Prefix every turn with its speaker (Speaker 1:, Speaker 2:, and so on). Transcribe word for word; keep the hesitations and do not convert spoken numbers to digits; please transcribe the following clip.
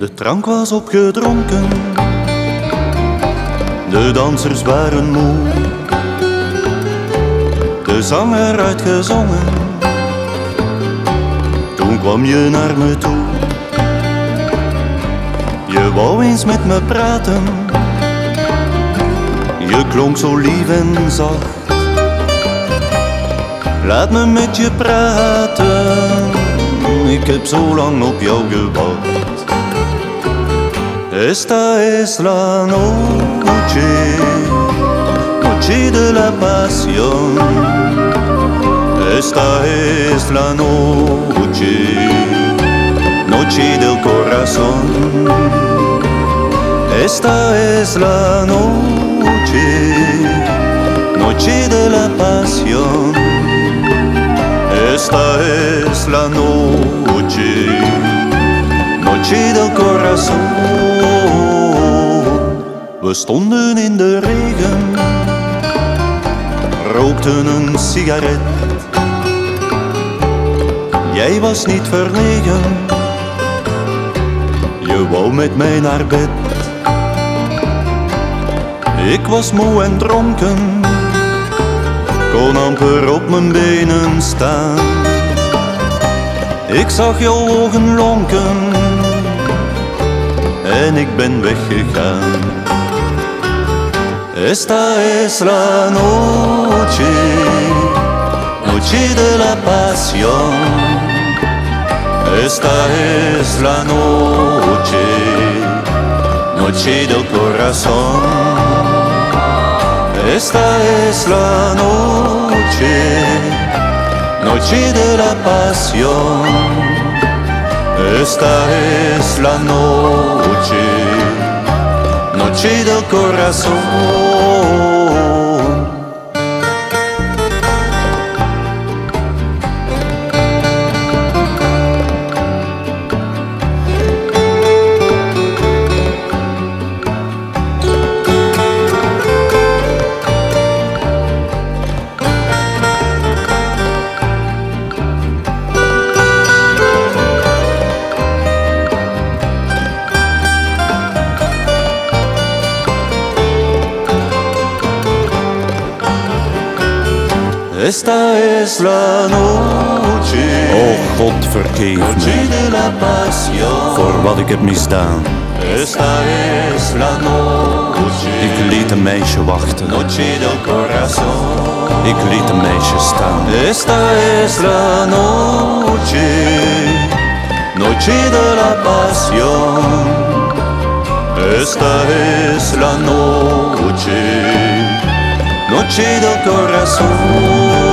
Speaker 1: De drank was opgedronken, de dansers waren moe, de zanger uitgezongen. Toen kwam je naar me toe. Je wou eens met me praten, je klonk zo lief en zacht. Laat me met je praten, ik heb zo lang op jou gewacht. Esta es la noche, noche de la pasión. Esta es la noche, noche del corazón. Esta es la noche, noche de la pasión. Esta es la noche, noche del corazón. We stonden in de regen, rookten een sigaret. Jij was niet verlegen, je wou met mij naar bed. Ik was moe en dronken, kon amper op mijn benen staan. Ik zag jouw ogen lonken en ik ben weggegaan. Esta es la noche, noche de la pasión. Esta es la noche, noche del corazón. Esta es la noche, noche de la pasión. Esta es la noche, noche del corazón. Esta es la noche,
Speaker 2: oh God, vergeef
Speaker 1: noche
Speaker 2: me
Speaker 1: de la pasión.
Speaker 2: voor wat ik heb misdaan.
Speaker 1: Esta es la noche,
Speaker 2: Ik liet een meisje wachten,
Speaker 1: noche del corazón.
Speaker 2: ik liet een meisje staan.
Speaker 1: Esta es la noche, noche de la pasión. Esta es la noche, noche del corazón.